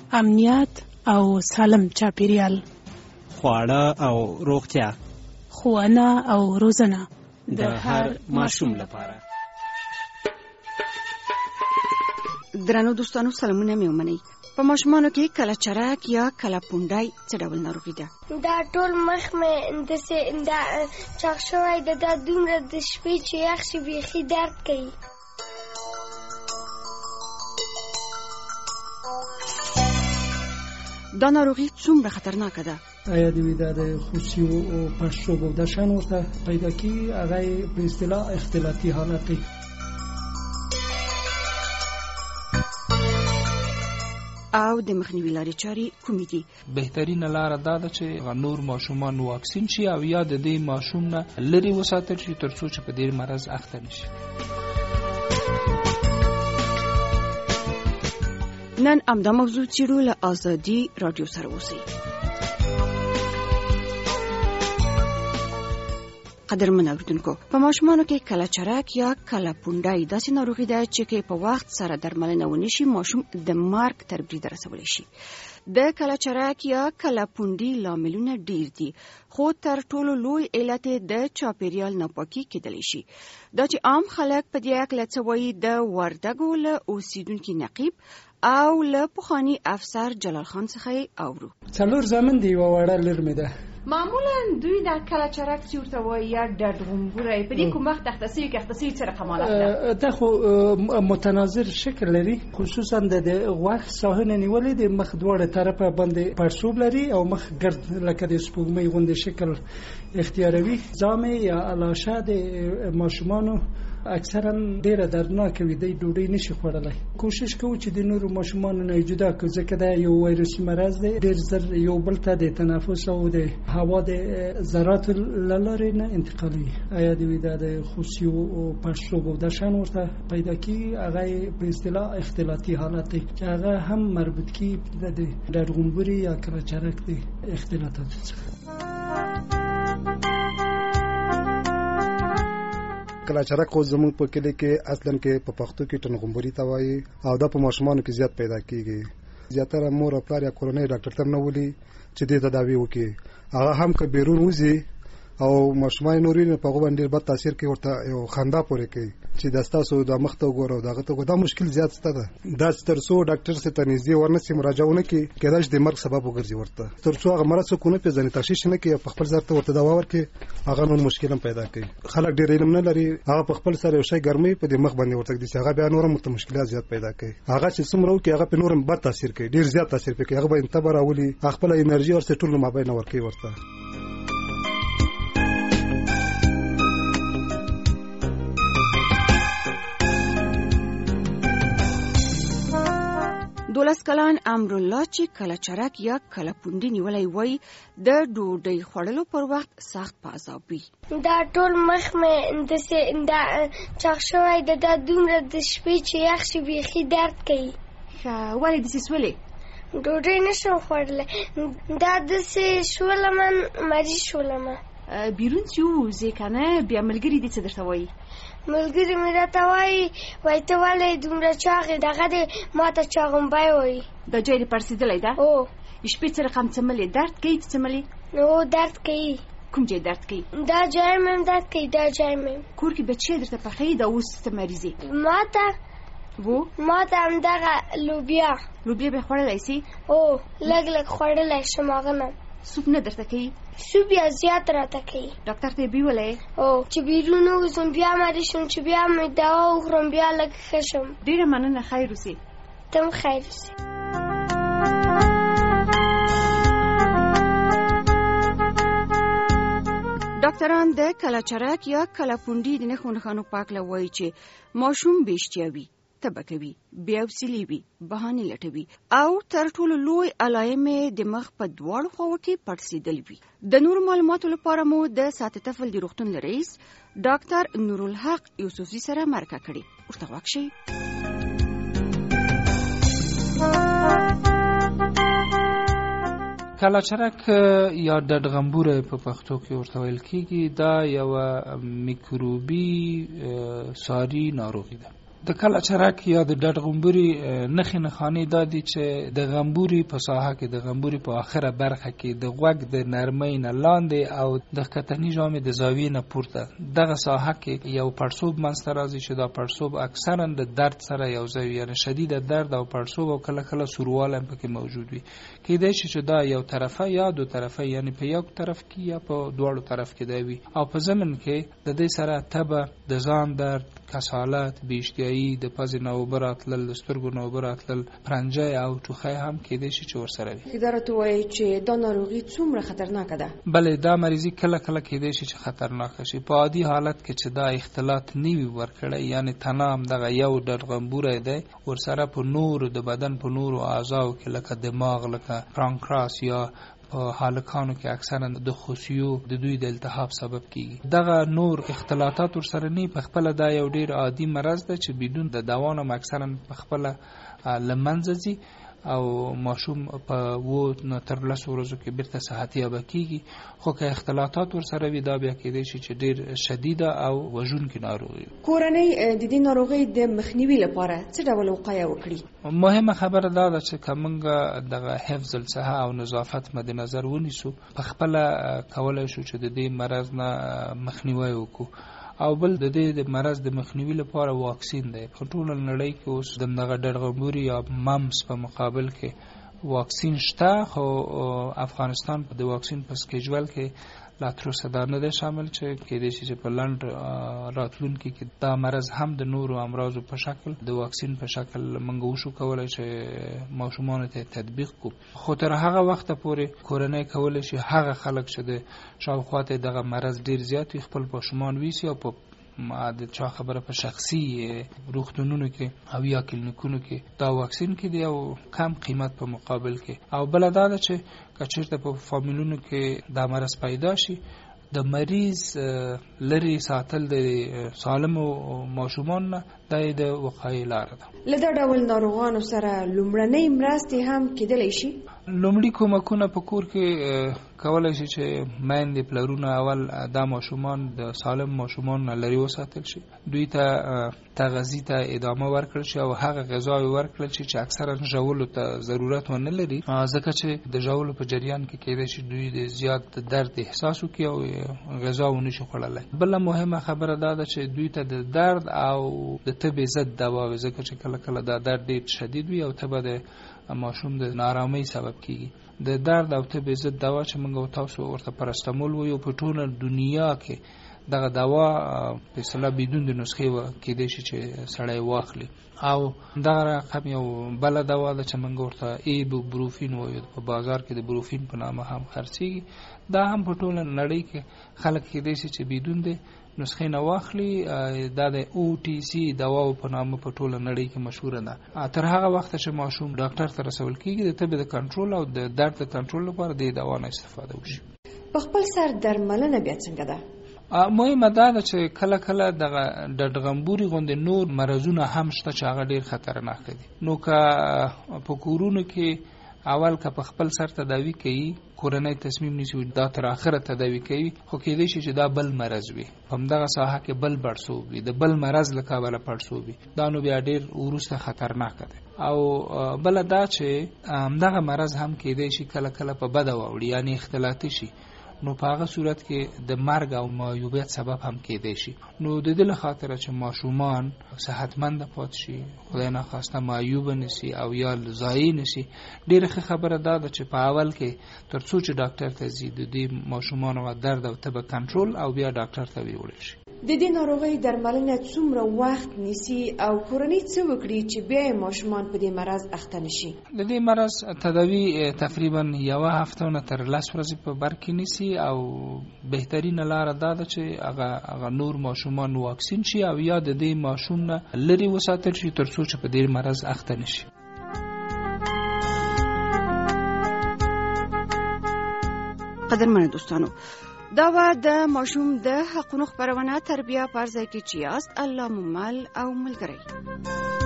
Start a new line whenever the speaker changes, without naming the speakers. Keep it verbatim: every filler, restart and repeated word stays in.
امنیت او سالم چاپیریال،
خواړه او روغتیا،
ښوونه او روزنه
د هر ماشوم لپاره.
درنو دوستانو سلامونه مې ومنئ. په ماشومانو کې کله چرک یا کله پونډای څه ډول ناروغي ده؟
دا ټول مخ مې داسې دا چاق شوی ده، دا دومره د شپې چې یخ شي بیخي درد کوي.
دا ناروغي څومره خطرناکه ده؟
آیا د ویدا د خوسی او پړسوب او د شان ورته پیدا کی هغه په اصطلاح اختلاطي حالت دی.
او د مخنیوي لارې چارې کومې دي؟
بهترینه لاره دا ده چې نور ماشومان واکسین شي او یا د دې ماشوم نه لرې وساتل شي تر څو چې په دې مرض اخته نشي.
نن همدا موضوع څېړو. له ازادي راډیو سره اوسئ. قدرمن اوریدونکو، په ماشومانو کې کله چرک یا کله پونډای داسې ناروغي ده چې کې په وخت سره درملنه ونه شي ماشوم د مرګ تر برید رسولی شي. د کله چرک یا کله پونډي لاملونه ډیر دي، خو تر ټولو لوی علت د چاپیریال ناپاکي کېدلی شي. دا چې عام خلک په دې اړه څه وایي د وردګو له اوسیدونکي نقیب او له پخواني افسر جلال خان څخه اورو.
څلور زامن دی یوه وړه لور مې ده.
معمولا دوی د کله چرک چې ورته وایي یا ډډ غومبوری په دې کوم وخت اخته سوي کې اخته سوي څه رقم حالت ده؟
دا خو متناظر شکل لري، خصوصا د غوښ ساحنه نیولې د مخ دواړه طرفه باندې پړسوب لري او مخ ګرد لکه د سپوږمۍ غوندې شکل اختیاروي. زامې یا الاشه د ماشومانو اکثرا ډیره دردناک وي، د ډوډۍ نشي خوړلی. کوشش کوو چې د نورو ماشومانو نه جدا کړو ځکه دا یو وایرسي مرض دی، ډیر زر یو بل ته د تنفس او د هوا د ذراتو له لارې نه انتقالوي. آیا د ویدا د خوسی او پړسوب او د شان ورته پیدا کیږي، هغه په اصطلاح اختلاطي حالت دی چې هغه هم مربوط کیږي د ډډ غومبوري یا کله چرک دی اختلاطات څخه.
کله چرک خو زموږ په کلی کې اصلا کې په پښتو کې ټنغومبوري ته وایي او دا په ماشومانو کې زیات پیدا کیږي. زیاتره مور او پلار یا کورنۍ ډاکټر ته نه ولي چې دې تداوی وکړي. هغه هم که بیرون وځي او ماشومان نورین په هغه باندې بد تاثیر کوي، ورته یو خندا پورې کوي چې د تاسو د مخ ته وګورئ دغه ته دا مشکل زیات ستاسو ده. دا تر څو ډاکټر سره تنظیم ورنسي مراجعونه کوي کېدای شي د مرګ سبب وګرځي. ورته تر څو هغه مرض کو نه پیژني تشخیص نه کوي په خپل ځای ته ورته دوا ورکړي، هغه نور مشکل هم پیدا کوي. خلک ډېر علم نه لري، هغه په خپل سره یو شی ګرمي په دې مخ باندې ورته دي چې هغه بیا نور هم مشکلات زیات پیدا کوي. هغه چې څومره وکي هغه په نورم بد تاثیر کوي، ډېر زیات تاثیر کوي. هغه به انتباه راولي، خپل انرژي ورسره ټول مابین ورکوي ورته.
دولس کلن امرالله چې کله چرک یا کله پونډي نیولی وای د ډوډۍ خوړلو پر وخت سخت په عذاب وي.
دا ټول مخ مې داسې دا چاق شوی ده، دا دومره د شپې چې یخ شي بیخي درد کوي.
ښه ولې داسې سولې؟
ډوډۍ نشم خوړلی، دا داسې شولمه مریض شولمه.
بیرون چې ووځې که نه بیا ملګري دې څه درته وایي؟
ملګري مې راته وایي وایي ته ولې دومره چاغ یې، دغه دې ما ته چاغمبی وایي.
دا جای دې پړسېدلی ده؟
او
شپې څه رقم څملې؟ درد کوي ته څملې؟
او درد کوي.
کوم جای درد کوي؟
دا جای مې درد کوي، دا جای مې.
کور کې به څه درته پخوي دا اوس ته مریض یې؟
ما ته
و
ما ته همدغه لوبیا
لوبیا به خوړلی سي؟
او لږ لږ خوړلی شم. هغه نه
سوپ نه درته کوي؟
سوپ بیا زیات راته کوي.
ډاکټر ته یې بیولی؟
او چې بیرون ووځم بیا مریض شم، چې بیا مې دوا وخورم بیا لږ ښه شم.
ډېره مننه، خیر اوسې.
ته هم خیر اوسې.
ډاکټران د کله چرک یا کله پونډي د نښو نښانو په هکله وایي چې ماشوم بې اشتیا وي، تبه کوي، بې حوصلې وي، بهانې لټوي او تر ټولو لوی علایم یې د مخ په دواړو خواو کې پړسېدل وي. د نورو معلوماتو لپاره مو د ساعت طفل د روغتون له رئیس ډاکټر نورالحق یوسفزي سره مرکه کړې. ورته غوږ شئ.
کله چرک یا ډډغمبوره په پښتو کې ورته ویل کېږي. دا یوه میکروبي ساري ناروغي ده. د کلچرک یا د ډډ غومبوري نښې نښانې دا دي چې د غومبوري په ساحه کې د غومبوري په آخره برخه کې د غوږ د نرمۍ نه لاندې او د ښکتني ژامې د زاویې نه پورته دغه ساحه کې یو پړسوب منځته راځي چې دا پړسوب اکثرا د درد سره یو ځای وي، یعنې شدید درد او پړسوب او کله کله سوروالی هم پکې موجود وي. کیدای شي چې دا یو طرفه یا دو طرفه، یعنې په یو طرف کې یا په دواړو طرف کې دی وي، او په ضمن کې د دې سره تبه، د ځان درد، کسالت، بېاشتیایي، د پزې نه اوبه راتلل، د سترګو نه اوبه راتلل، پرنجی او ټوخی هم کیدای شي چې ورسره وي.
دا راته وایي چې دا ناروغي څومره خطرناکه ده؟
بلې، دا مریضي کله کله کیدای شي چې خطرناکه شي. په عادي حالت کې چې دا اختلاط نه وي ورکړی، یعنې تنه همدغه یو ډډ غومبوری دی، ورسره په نورو د بدن په نورو اعضاو کې لکه دماغ، لکه پرانکراس یا په هلکانو کې اکثرا د خصیو د دوی د التهاب سبب کیږي. دغه نور اختلاطات ورسره نه، په خپله دا یو ډیر عادي مرض ده چې بدون د دوا نه اکثرا په خپله له منځه ځي او ماشوم په وو نه تر لسو ورځو کې بیرته صحت یابه کیږي. خو که اختلاطات ورسره وي دا بیا کیدای شي چې ډیر شدیده او وژونکې ناروغي.
کورنۍ د دې ناروغۍ د مخنیوي لپاره څه ډول وقایه وکړي؟
مهمه خبره دا ده چې که موږ دغه حفظ الصحه او نظافت مد نظر ونیسو، په خپله کولی شو چې د دې مرض نه مخنیوی وکړو. او بل د دې د مرض د مخنیوي لپاره واکسین دی. په ټوله نړۍ کې اوس د دغه ډډ غومبوري یا ممس په مقابل کې واکسین شته، خو افغانستان په د واکسین په سکیجول کې لا تر اوسه دا نه دی شامل چې کیدای شي چې په لنډ راتلونکي کې دا مرض هم د نورو امراضو په شکل د واکسین په شکل موږ وشو کولی چې ماشومانو ته تطبیق کړو. خو تر هغه وخته پورې کورنۍ کولی شي هغه خلک چې د شاوخوا ته دغه مرض ډیر زیات وي خپل ماشومان ویسي او په د چا خبره په شخصي روغتونونو کې او یا کلینیکونو کې دا واکسین کې دی او کم قیمت په مقابل کې. او بل دا ده چې که چېرته په فامیلونو کې دا مرض پیدا شي، د مریض لري ساتل د سالمو ماشومان نه دا د وقایې لاره ده.
له دا ډول ناروغانو سره لومړنۍ مرستې هم کیدلی شي؟
لومړي کومکونه په کور کې کولی شي چې میندې، پلرونه اول دا ماشومان د سالم ماشومان نه لرې وساتل شي، دوی ته تغذیې ته ادامه ورکړل شي او هغه غذاوې ورکړل شي چې اکثرا ژولو ته ضرورت ونه لري، ځکه چې د ژولو په جریان کې کیدای شي دوی د زیات درد احساس وکړي او غذا ونه شي خوړلی. بله مهمه خبره دا ده چې دوی ته د درد او د تبې ضد دواوې، ځکه چې کله کله دا درد ډېر شدید وي او تبه د ماشوم د نارامۍ سبب کیږي. د درد او تبې ضد دوا چې موږ او تاسو ورته پرستمول وایو، په ټوله دنیا کې دغه دوا په اصطلاح بدون د نسخې کیدای شي چې سړی واخلي. او دغه رقم یو بله دوا ده چې موږ ورته ایبوپروفین وایو، په بازار کې د بروفین په نامه هم خرڅېږي. دا هم په ټوله نړۍ کې خلک کیدای شي چې بدون د نسخې نه واخلي. دا د او ټي سي دواو په نامه په ټوله نړۍ کې مشهوره ده. تر هغه وخته چې ماشوم ډاکټر ته رسول کیږي د تبې د کنټرول او د درد د کنټرول لپاره د دوا نه استفاده وشي.
په خپل سر درملنه بیا څنګه ده؟
مهمه دا ده چې کله کله دغه ډډ غومبوري غوندې نور مرضونه هم شته چې هغه ډېر خطرناک دي. نو که په کورونو کې اول که په خپل سر تداوی کوي، کورنۍ تصمیم نیسي دا تر اخره تداوی کوي، خو کېدای شي چې دا بل مرض وي، په همدغه ساحه کې بل پړسوب وي، د بل مرض له کبله پړسوب وي، دا نو بیا ډېر وروسته خطرناکه دی. او بله دا چې همدغه مرض هم کېدای شي کله کله په بده واوړي، یعنې اختلاطي شي، نو په هغه صورت کې د مرګ او معیوبیت سبب هم کېدای شي. نو د دې له خاطره چې ماشومان صحتمند پاتې شي، خدای ناخواسته معیوب نشي او یا ضایع نشي، ډېره ښه خبره دا ده چې په اول کې تر څو چې ډاکټر ته ځي د دې ماشومانو درد او تبه کنټرول او بیا ډاکټر ته ویوړل شي.
د دې ناروغۍ درملنه څومره وخت نیسي او کورنۍ څه وکړي چې بیا ماشومان په دې مرض اخته نشي؟
د دې مرض تداوی تقریبا یوه هفته نه تر لس ورځې په بر کې نیسي او بهترینه لاره دا ده چې هغه هغه نور ماشومان واکسین شي او یا د دې ماشوم نه لرې وساتل شي تر څو چې په دې مرض اخته نشي.
قدرمنو دوستانو، دا و د ماشوم د حقونو خبرونه تربیه پر ځای کې چې یاست الله مو مل او ملګری.